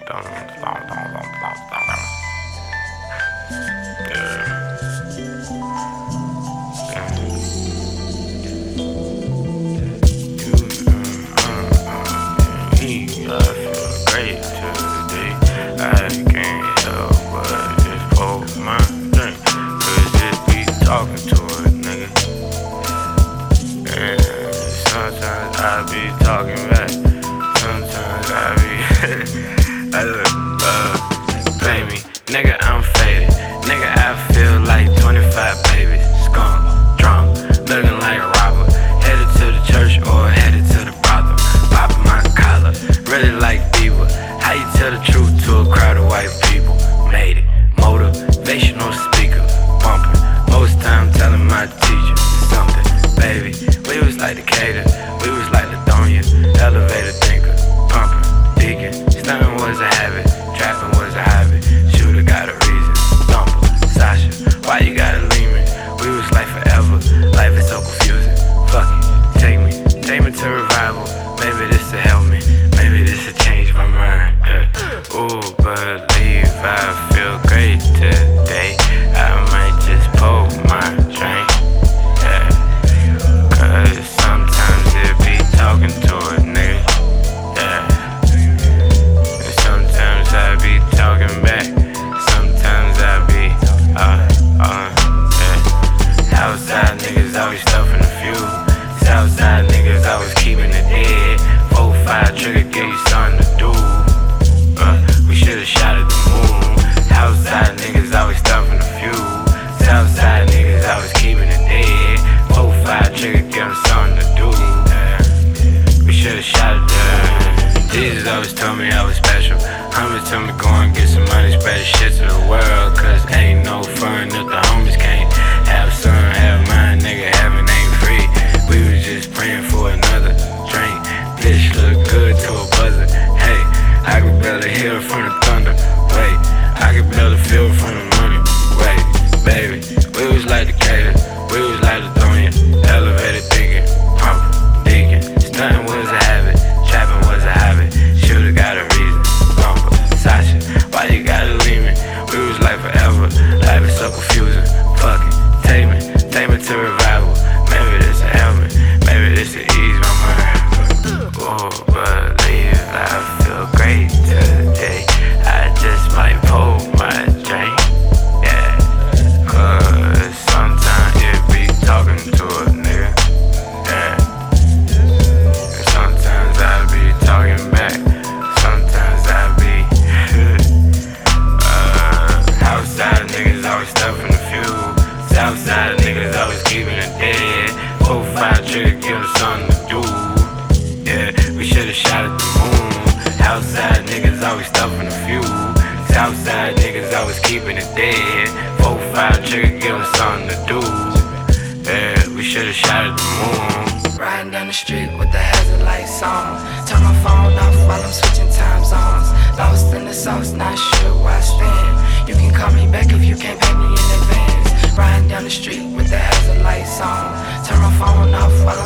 Talking to a nigga, and sometimes I be talking back. Sometimes I be, play me, nigga. I'm faded, nigga. I feel like 25 babies, skunk, drunk, looking like a robber, headed to the church or headed to the brothel, popping my collar, really like Bieber. How you tell the truth to a crowd of white people? Made it, motivational speaker, bumping. Most time telling my teacher something, baby. We was like Decatur, we was like Ladonia, elevator thinker, pumping, digging. Stunting was a habit, trapping was a hobby. Shooter got a reason, thumper, Sasha, why you gotta leave me? We was like forever, life is so confusing. Fuck it, take me to revival. Maybe this will help me, maybe this will change my mind. Ooh, believe I feel great today. I might just pull my drink, yeah. Cause sometimes it be talking to a nigga, yeah. And sometimes I be talking back. Sometimes I be, yeah. Outside niggas always stuffing the few. Southside niggas always keeping it dead. 4-5 trigger, give you something to do. We should've shot at the moon. Outside niggas always stuffing the few. Southside niggas always keeping it dead. 4-5 trigger, give them something to do. We should've shot it down. Jesus always told me I was special. Homies told me go and get some money, spread the shit to the world. Cause ain't no fun if the homies can't have son, have mine, nigga. Heaven ain't free. We was just praying for another drink. Bitch look good to a buzzer. Hey, I can barely hear from the thunder. Wait, I can barely feel from the money. Wait, baby, we was like Decatur, we was like Ladonia, elevator thinking, pumping, digging. Stunting was a habit, trapping was a habit. Should've got a reason, bumper, Sasha, why you gotta leave me? We was like forever, life is so confusing. Fuck it, take me to revival. Maybe this will help me, maybe this will ease my mind. Oh, believe I feel great today. I just might pull my drink, yeah. Cause sometimes it be talking to a nigga, yeah. And sometimes I be talking back. Sometimes I be outside niggas always stuffing the few. Southside niggas always keeping it dead. 4-5 trigger, give them something to do. Yeah, we should've shot at the moon. Outside niggas always stuffing the few. Southside niggas always keeping it dead. 4-5 trigger, give them something to do. Yeah, we should've shot at the moon. Riding down the street with the hazard lights on. Turn my phone off while I'm switching time zones. Lost in the sauce, not sure where I stand. You can call me back if you can't pay me in advance. Riding down the street with the hazard lights on. Turn my phone off while I'm